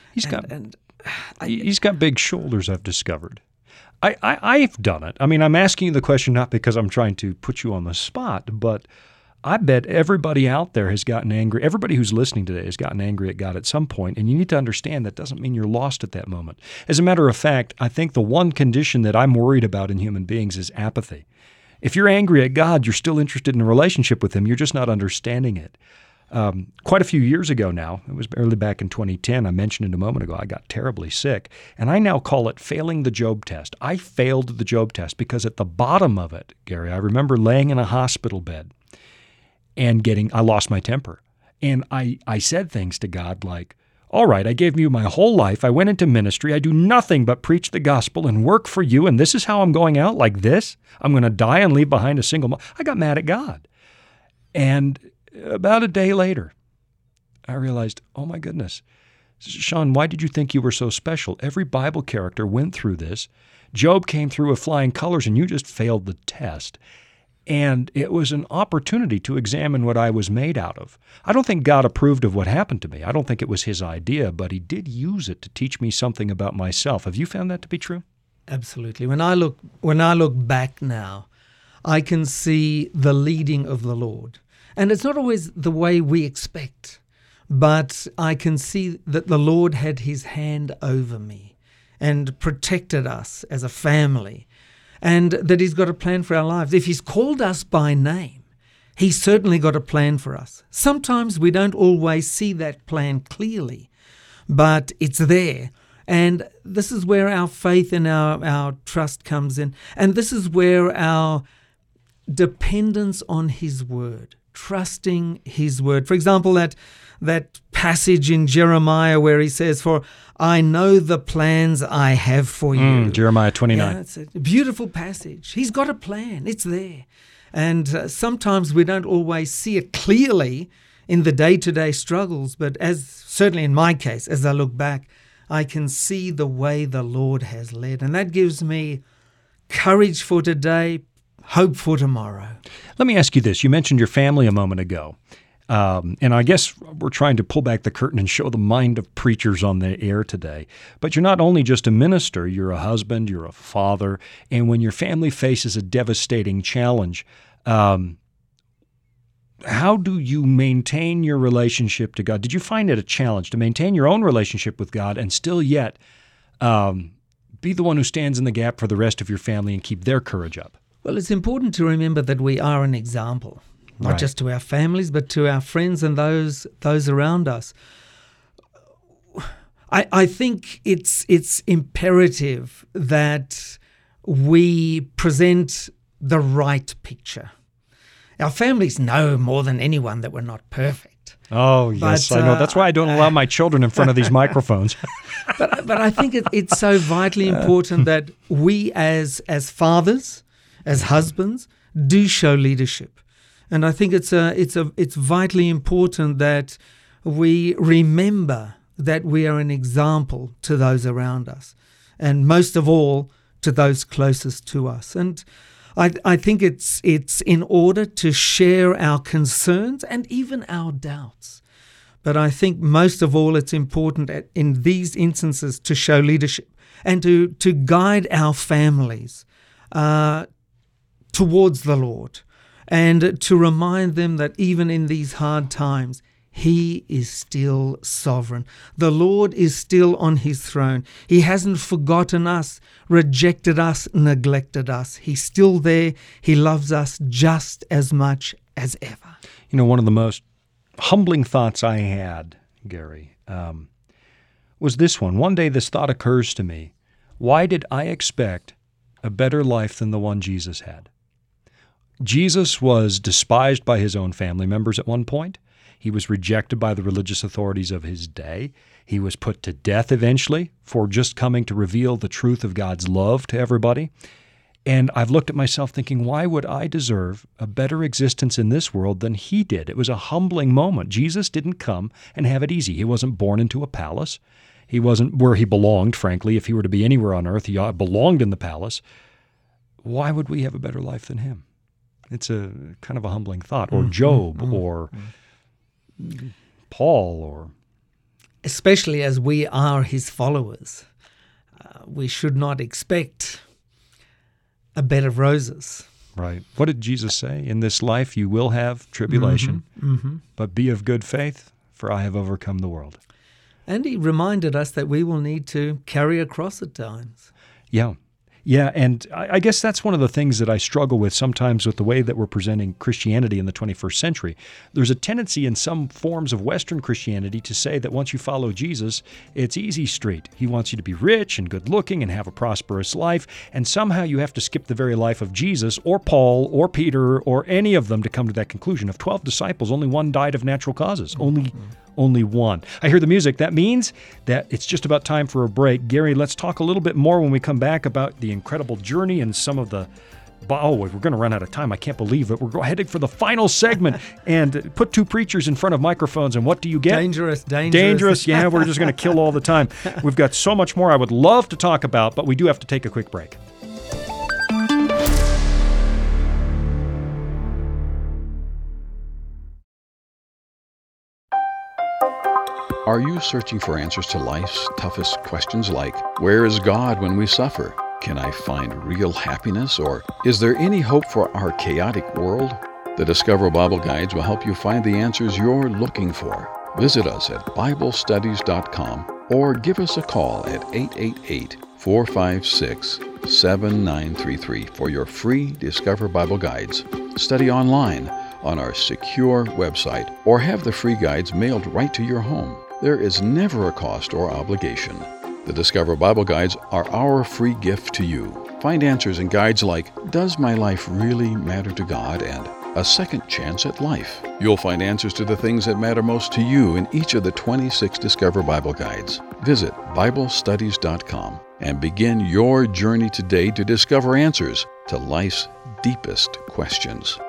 He's got big shoulders, I've discovered. I've done it. I mean, I'm asking you the question not because I'm trying to put you on the spot, but I bet everybody out there has gotten angry. Everybody who's listening today has gotten angry at God at some point, and you need to understand that doesn't mean you're lost at that moment. As a matter of fact, I think the one condition that I'm worried about in human beings is apathy. If you're angry at God, you're still interested in a relationship with Him. You're just not understanding it. Quite a few years ago now, it was early back in 2010, I mentioned it a moment ago, I got terribly sick, and I now call it failing the Job test. I failed the Job test because at the bottom of it, Gary, I remember laying in a hospital bed and I lost my temper. And I said things to God like, all right, I gave you my whole life. I went into ministry. I do nothing but preach the gospel and work for you. And this is how I'm going out like this? I'm going to die and leave behind a single mom. I got mad at God. And about a day later, I realized, oh my goodness, Sean, why did you think you were so special? Every Bible character went through this. Job came through with flying colors and you just failed the test. And it was an opportunity to examine what I was made out of. I don't think God approved of what happened to me. I don't think it was His idea, but He did use it to teach me something about myself. Have you found that to be true? Absolutely. When I look back now, I can see the leading of the Lord. And it's not always the way we expect, but I can see that the Lord had His hand over me and protected us as a family. And that He's got a plan for our lives. If He's called us by name, He's certainly got a plan for us. Sometimes we don't always see that plan clearly, but it's there. And this is where our faith and our trust comes in. And this is where our dependence on His word, trusting His word. For example, that passage in Jeremiah where He says, "For I know the plans I have for you." Jeremiah 29. Yeah, it's a beautiful passage. He's got a plan. It's there. And sometimes we don't always see it clearly in the day-to-day struggles, but certainly in my case, as I look back, I can see the way the Lord has led. And that gives me courage for today, hope for tomorrow. Let me ask you this. You mentioned your family a moment ago. And I guess we're trying to pull back the curtain and show the mind of preachers on the air today. But you're not only just a minister, you're a husband, you're a father, and when your family faces a devastating challenge, how do you maintain your relationship to God? Did you find it a challenge to maintain your own relationship with God and still yet be the one who stands in the gap for the rest of your family and keep their courage up? Well, it's important to remember that we are an example, not just to our families, but to our friends and those around us. I think it's imperative that we present the right picture. Our families know more than anyone that we're not perfect. Oh, yes, I know. That's why I don't allow my children in front of these microphones. But I think it's so vitally important that we as fathers, as husbands, do show leadership. And I think it's vitally important that we remember that we are an example to those around us, and most of all to those closest to us. And I think it's in order to share our concerns and even our doubts. But I think most of all it's important in these instances to show leadership and to guide our families towards the Lord, and to remind them that even in these hard times, He is still sovereign. The Lord is still on His throne. He hasn't forgotten us, rejected us, neglected us. He's still there. He loves us just as much as ever. You know, one of the most humbling thoughts I had, Gary, was this one. One day this thought occurs to me. Why did I expect a better life than the one Jesus had? Jesus was despised by His own family members at one point. He was rejected by the religious authorities of his day. He was put to death eventually for just coming to reveal the truth of God's love to everybody. And I've looked at myself thinking, why would I deserve a better existence in this world than He did? It was a humbling moment. Jesus didn't come and have it easy. He wasn't born into a palace. He wasn't where He belonged, frankly. If He were to be anywhere on earth, He belonged in the palace. Why would we have a better life than Him? It's a kind of a humbling thought. Or Job, or Paul, or... Especially as we are His followers, we should not expect a bed of roses. Right. What did Jesus say? In this life you will have tribulation, but be of good faith, for I have overcome the world. And He reminded us that we will need to carry a cross at times. Yeah. Yeah, and I guess that's one of the things that I struggle with sometimes with the way that we're presenting Christianity in the 21st century. There's a tendency in some forms of Western Christianity to say that once you follow Jesus, it's easy street. He wants you to be rich and good-looking and have a prosperous life, and somehow you have to skip the very life of Jesus or Paul or Peter or any of them to come to that conclusion. Of 12 disciples, only one died of natural causes. Only one. I hear the music. That means that it's just about time for a break. Gary, let's talk a little bit more when we come back about the incredible journey and some of the... Oh, we're going to run out of time. I can't believe it. We're heading for the final segment and put two preachers in front of microphones, and what do you get? Dangerous. Yeah, we're just going to kill all the time. We've got so much more I would love to talk about, but we do have to take a quick break. Are you searching for answers to life's toughest questions like, where is God when we suffer? Can I find real happiness? Or is there any hope for our chaotic world? The Discover Bible Guides will help you find the answers you're looking for. Visit us at BibleStudies.com or give us a call at 888-456-7933 for your free Discover Bible Guides. Study online on our secure website or have the free guides mailed right to your home. There is never a cost or obligation. The Discover Bible Guides are our free gift to you. Find answers in guides like, Does my life really matter to God? And A Second Chance at Life. You'll find answers to the things that matter most to you in each of the 26 Discover Bible Guides. Visit BibleStudies.com and begin your journey today to discover answers to life's deepest questions.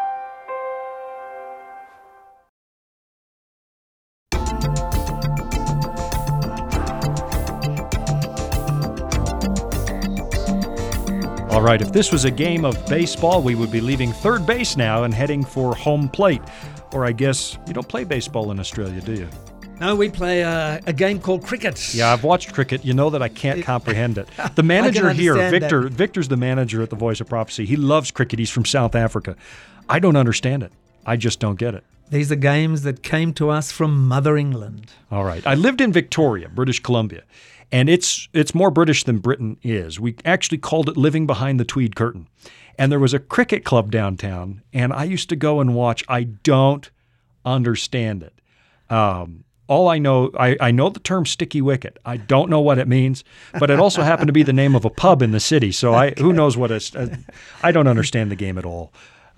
All right, if this was a game of baseball, we would be leaving third base now and heading for home plate. Or I guess you don't play baseball in Australia, do you? No, we play a game called cricket. Yeah, I've watched cricket. You know that I can't comprehend it. The manager here, Victor's the manager at the Voice of Prophecy. He loves cricket. He's from South Africa. I don't understand it. I just don't get it. These are games that came to us from Mother England. All right. I lived in Victoria, British Columbia, and it's more British than Britain is. We actually called it living behind the Tweed Curtain. And there was a cricket club downtown, and I used to go and watch. I don't understand it. All I know, I know the term sticky wicket. I don't know what it means, but it also happened to be the name of a pub in the city. So who knows what I don't understand the game at all.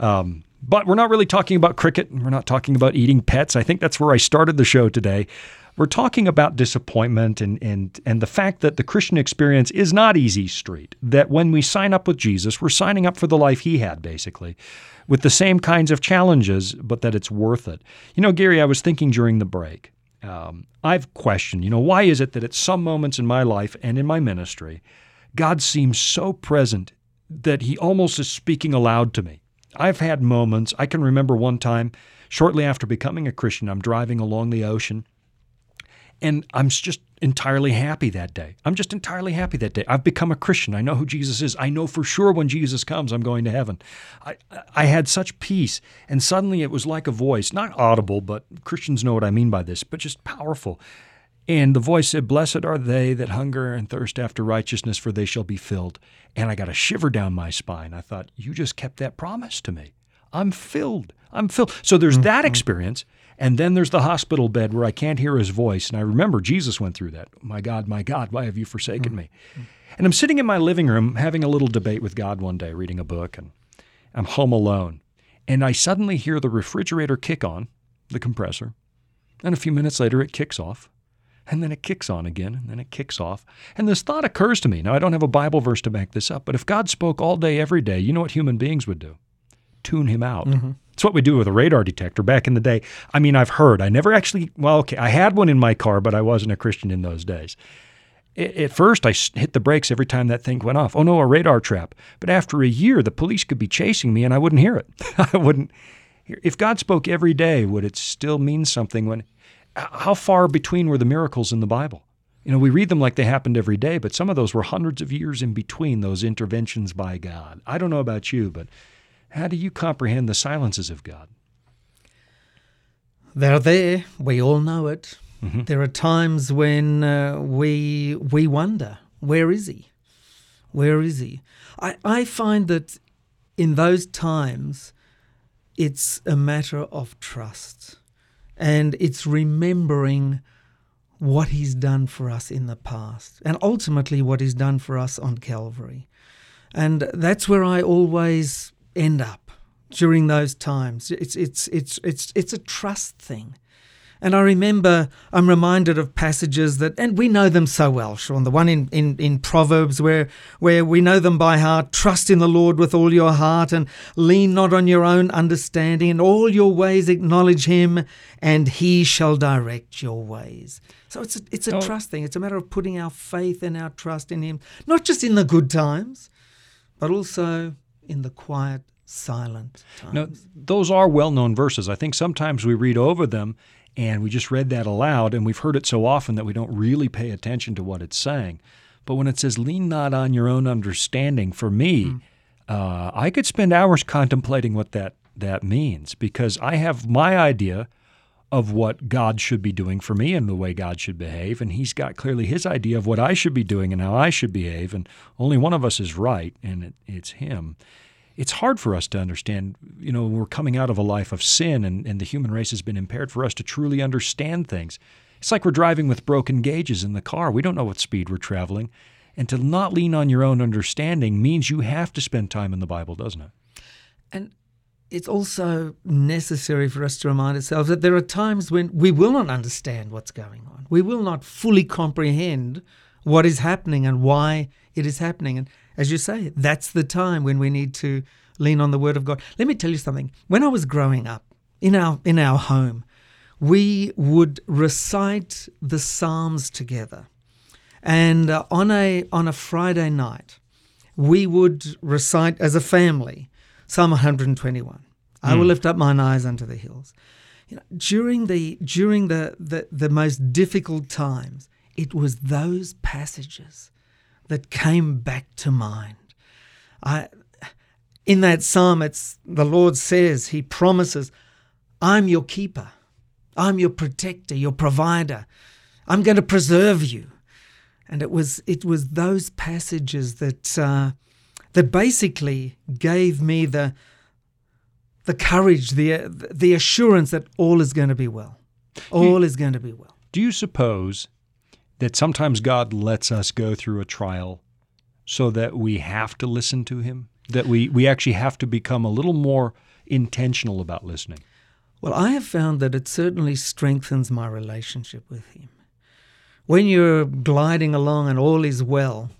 But we're not really talking about cricket. We're not talking about eating pets. I think that's where I started the show today. We're talking about disappointment and the fact that the Christian experience is not easy street, that when we sign up with Jesus, we're signing up for the life he had, basically, with the same kinds of challenges, but that it's worth it. You know, Gary, I was thinking during the break, I've questioned, why is it that at some moments in my life and in my ministry, God seems so present that he almost is speaking aloud to me. I've had moments, I can remember one time, shortly after becoming a Christian, I'm driving along the ocean, and I'm just entirely happy that day. I'm just entirely happy that day. I've become a Christian. I know who Jesus is. I know for sure when Jesus comes, I'm going to heaven. I had such peace, and suddenly it was like a voice, not audible, but Christians know what I mean by this, but just powerful. And the voice said, "Blessed are they that hunger and thirst after righteousness, for they shall be filled." And I got a shiver down my spine. I thought, you just kept that promise to me. I'm filled. I'm filled. So there's that experience. And then there's the hospital bed where I can't hear his voice. And I remember Jesus went through that. My God, why have you forsaken me? And I'm sitting in my living room having a little debate with God one day, reading a book, and I'm home alone. And I suddenly hear the refrigerator kick on, the compressor. And a few minutes later, it kicks off. And then it kicks on again, and then it kicks off. And this thought occurs to me. Now, I don't have a Bible verse to back this up, but if God spoke all day, every day, you know what human beings would do? Tune him out. It's what we do with a radar detector back in the day. I mean, I've heard. I never actually, I had one in my car, but I wasn't a Christian in those days. At first, I hit the brakes every time that thing went off. Oh, no, a radar trap. But after a year, the police could be chasing me, and I wouldn't hear it. I wouldn't hear. If God spoke every day, would it still mean something when? How far between were the miracles in the Bible? We read them like they happened every day, but some of those were hundreds of years in between those interventions by God. I don't know about you, but how do you comprehend the silences of God? They're there. We all know it. There are times when we wonder, where is he? Where is he? I find that in those times, it's a matter of trust. And it's remembering what he's done for us in the past and ultimately what he's done for us on Calvary. And that's where I always end up during those times. It's a trust thing. And I remember, I'm reminded of passages that, and we know them so well, Sean, the one in Proverbs where we know them by heart. Trust in the Lord with all your heart and lean not on your own understanding. In all your ways acknowledge him and he shall direct your ways. So it's a trust thing. It's a matter of putting our faith and our trust in him, not just in the good times, but also in the quiet, silent times. Now, those are well-known verses. I think sometimes we read over them and we just read that aloud, and we've heard it so often that we don't really pay attention to what it's saying. But when it says, lean not on your own understanding, for me, I could spend hours contemplating what that means, because I have my idea of what God should be doing for me and the way God should behave, and he's got clearly his idea of what I should be doing and how I should behave, and only one of us is right, and it's him. It's hard for us to understand, we're coming out of a life of sin and the human race has been impaired for us to truly understand things. It's like we're driving with broken gauges in the car. We don't know what speed we're traveling. And to not lean on your own understanding means you have to spend time in the Bible, doesn't it? And it's also necessary for us to remind ourselves that there are times when we will not understand what's going on. We will not fully comprehend what is happening and why it is happening. And as you say, that's the time when we need to lean on the Word of God. Let me tell you something. When I was growing up in our home, we would recite the Psalms together. And on a Friday night, we would recite as a family Psalm 121. I will lift up mine eyes unto the hills. during the most difficult times, it was those passages that came back to mind. In that psalm, the Lord says, He promises, I'm your keeper. I'm your protector, your provider. I'm going to preserve you. And it was those passages that basically gave me the courage, the assurance that all is going to be well. All is going to be well. Do you suppose that sometimes God lets us go through a trial so that we have to listen to Him? That we actually have to become a little more intentional about listening? Well, I have found that it certainly strengthens my relationship with Him. When you're gliding along and all is well,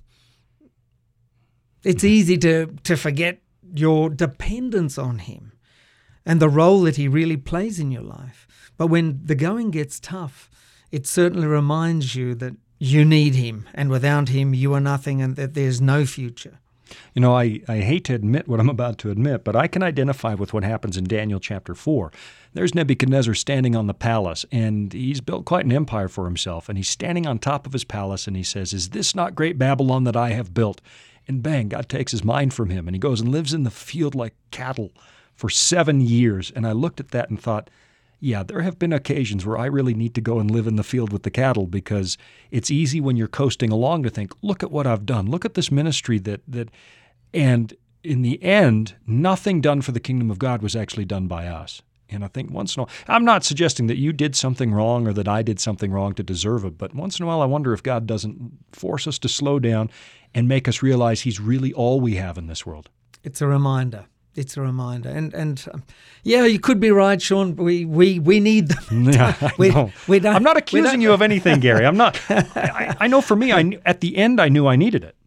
it's easy to forget your dependence on Him and the role that He really plays in your life. But when the going gets tough, it certainly reminds you that you need Him, and without Him you are nothing, and that there's no future. You know, I hate to admit what I'm about to admit, but I can identify with what happens in Daniel chapter 4. There's Nebuchadnezzar standing on the palace, and he's built quite an empire for himself, and he's standing on top of his palace, and he says, "Is this not great Babylon that I have built?" And bang, God takes his mind from him, and he goes and lives in the field like cattle for 7 years. And I looked at that and thought, yeah, there have been occasions where I really need to go and live in the field with the cattle, because it's easy when you're coasting along to think, look at what I've done. Look at this ministry and in the end, nothing done for the kingdom of God was actually done by us. And I think once in a while, I'm not suggesting that you did something wrong or that I did something wrong to deserve it, but once in a while I wonder if God doesn't force us to slow down and make us realize He's really all we have in this world. It's a reminder. It's a reminder. And yeah, you could be right, Sean. We need them. Yeah, I'm not accusing you of anything, Gary. I'm not. I know for me, at the end, I knew I needed it.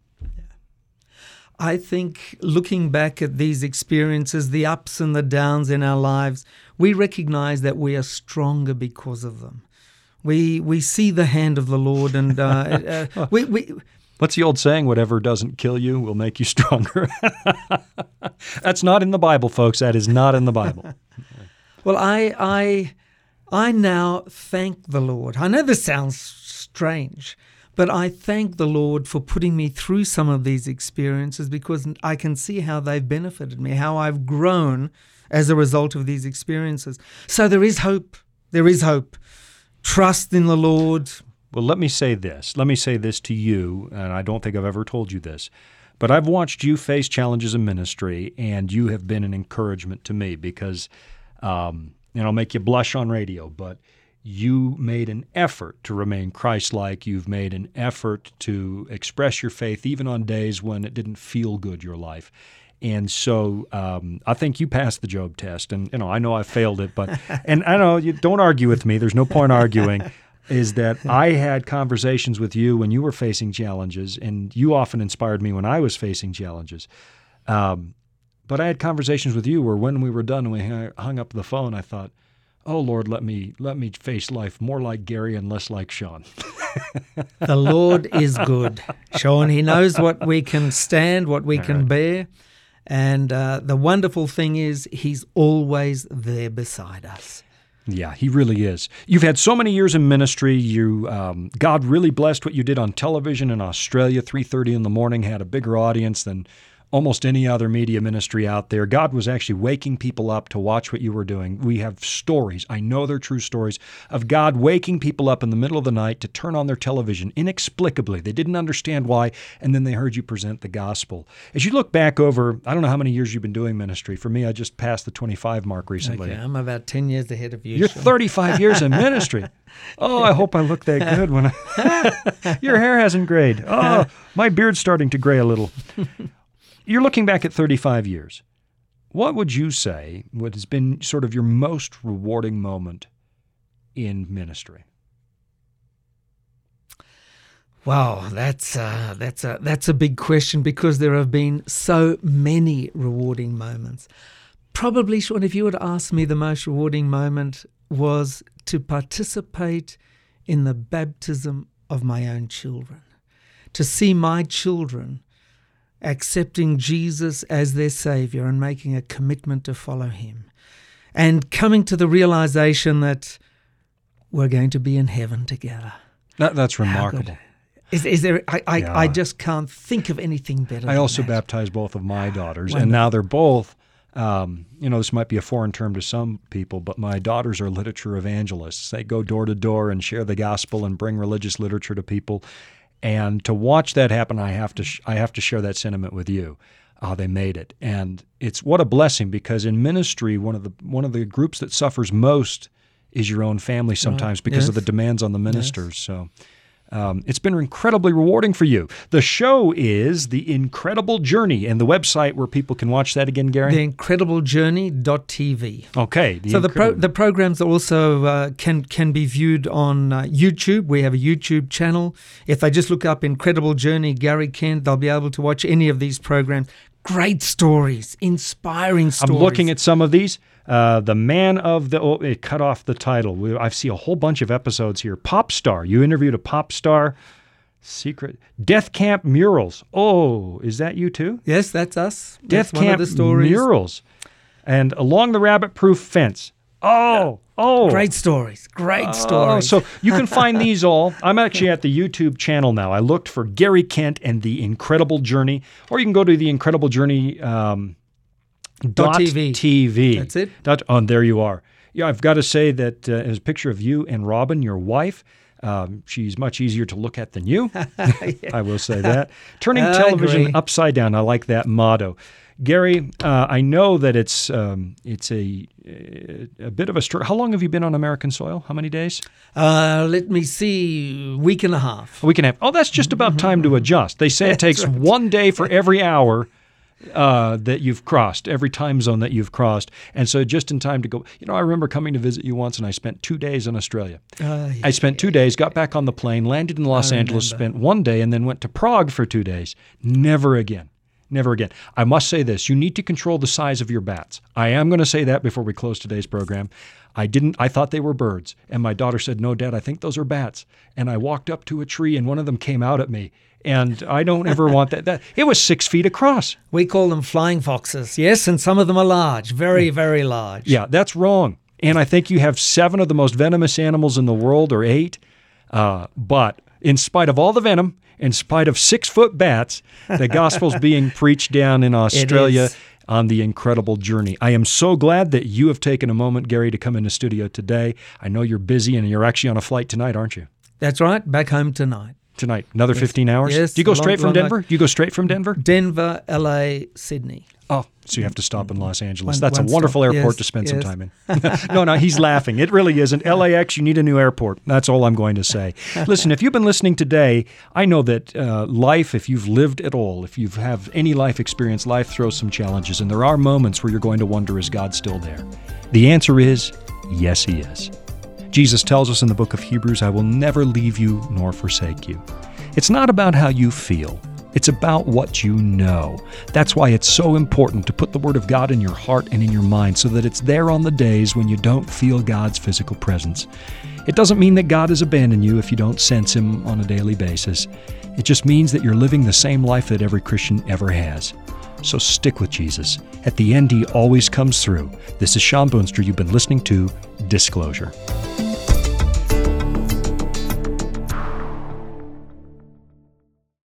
I think looking back at these experiences, the ups and the downs in our lives, we recognize that we are stronger because of them. We see the hand of the Lord, and what's the old saying? Whatever doesn't kill you will make you stronger. That's not in the Bible, folks. That is not in the Bible. Well, I now thank the Lord. I know this sounds strange, but I thank the Lord for putting me through some of these experiences, because I can see how they've benefited me, how I've grown as a result of these experiences. So there is hope. There is hope. Trust in the Lord. Well, let me say this. Let me say this to you, and I don't think I've ever told you this, but I've watched you face challenges in ministry, and you have been an encouragement to me, because, and I'll make you blush on radio, but you made an effort to remain Christ-like. You've made an effort to express your faith even on days when it didn't feel good, your life. And so I think you passed the Job test. And I know I failed it, but and I know you don't argue with me. There's no point arguing. Is that I had conversations with you when you were facing challenges, and you often inspired me when I was facing challenges. But I had conversations with you where when we were done and we hung up the phone, I thought, oh, Lord, let me face life more like Gary and less like Sean. The Lord is good, Sean. He knows what we can stand, what we can bear. And the wonderful thing is He's always there beside us. Yeah, He really is. You've had so many years in ministry. God really blessed what you did on television in Australia. 3:30 in the morning had a bigger audience than almost any other media ministry out there. God was actually waking people up to watch what you were doing. We have stories, I know they're true stories, of God waking people up in the middle of the night to turn on their television inexplicably. They didn't understand why, and then they heard you present the gospel. As you look back over, I don't know how many years you've been doing ministry. For me, I just passed the 25 mark recently. Okay, I'm about 10 years ahead of you. You're 35 years in ministry. Oh, I hope I look that good when your hair hasn't grayed. Oh, my beard's starting to gray a little. You're looking back at 35 years. What would you say what has been sort of your most rewarding moment in ministry? Wow, that's a big question, because there have been so many rewarding moments. Probably, Sean, if you were to ask me, the most rewarding moment was to participate in the baptism of my own children, to see my children accepting Jesus as their Savior and making a commitment to follow Him. and coming to the realization that we're going to be in heaven together. That's remarkable. Is there? I just can't think of anything better. I also that. baptized both of my daughters, and now they're both. This might be a foreign term to some people, but my daughters are literature evangelists. They go door to door and share the gospel and bring religious literature to people. And to watch that happen, I have to share that sentiment with you. They made it, and it's what a blessing, because in ministry, one of the groups that suffers most is your own family sometimes, because of the demands on the ministers. So it's been incredibly rewarding for you. The show is The Incredible Journey, and the website where people can watch that again, Gary? theincrediblejourney.tv. Okay. So the programs also can be viewed on YouTube. We have a YouTube channel. If they just look up Incredible Journey, Gary Kent, they'll be able to watch any of these programs. Great stories, inspiring stories. I'm looking at some of these. The Man of the... Oh, it cut off the title. I see a whole bunch of episodes here. Pop star. You interviewed a pop star. Secret. Death Camp Murals. Oh, is that you too? Yes, that's us. Death Camp Camp one of the stories. Murals. And Along the Rabbit-Proof Fence. Oh. Great stories. So you can find these all. I'm actually at the YouTube channel now. I looked for Gary Kent and The Incredible Journey, or you can go to The Incredible Journey .tv. That's it. And there you are. Yeah, I've got to say that there's a picture of you and Robin, your wife. She's much easier to look at than you. I will say that. Turning television upside down. I like that motto. Gary, I know that it's a bit of a struggle. How long have you been on American soil? How many days? Let me see, week and a half. A week and a half. Oh, that's just about time to adjust. They say it takes 1 day for every hour that you've crossed, every time zone that you've crossed. And so just in time to go, I remember coming to visit you once, and I spent 2 days in Australia. I spent 2 days, got back on the plane, landed in Los Angeles, spent 1 day, and then went to Prague for 2 days. Never again. Never again. I must say this. You need to control the size of your bats. I am going to say that before we close today's program. I thought they were birds. And my daughter said, "No, Dad, I think those are bats." And I walked up to a tree, and one of them came out at me. And I don't ever want that. It was 6 feet across. We call them flying foxes, yes, and some of them are large, very, very large. Yeah, that's wrong. And I think you have 7 of the most venomous animals in the world, or 8. But in spite of all the venom, in spite of 6-foot bats, the gospel's being preached down in Australia on The Incredible Journey. I am so glad that you have taken a moment, Gary, to come into studio today. I know you're busy, and you're actually on a flight tonight, aren't you? That's right. Back home tonight. Another 15 hours? Yes. Do you go straight from Denver? Do you go straight from Denver? Denver, LA, Sydney. Oh, so you have to stop in Los Angeles. That's a wonderful airport to spend some time in. No, he's laughing. It really isn't. LAX, you need a new airport. That's all I'm going to say. Listen, if you've been listening today, I know that life, if you've lived at all, if you have any life experience, life throws some challenges, and there are moments where you're going to wonder, is God still there? The answer is, yes, He is. Jesus tells us in the book of Hebrews, "I will never leave you nor forsake you." It's not about how you feel. It's about what you know. That's why it's so important to put the Word of God in your heart and in your mind, so that it's there on the days when you don't feel God's physical presence. It doesn't mean that God has abandoned you if you don't sense Him on a daily basis. It just means that you're living the same life that every Christian ever has. So stick with Jesus. At the end, He always comes through. This is Sean Boonstra. You've been listening to Disclosure.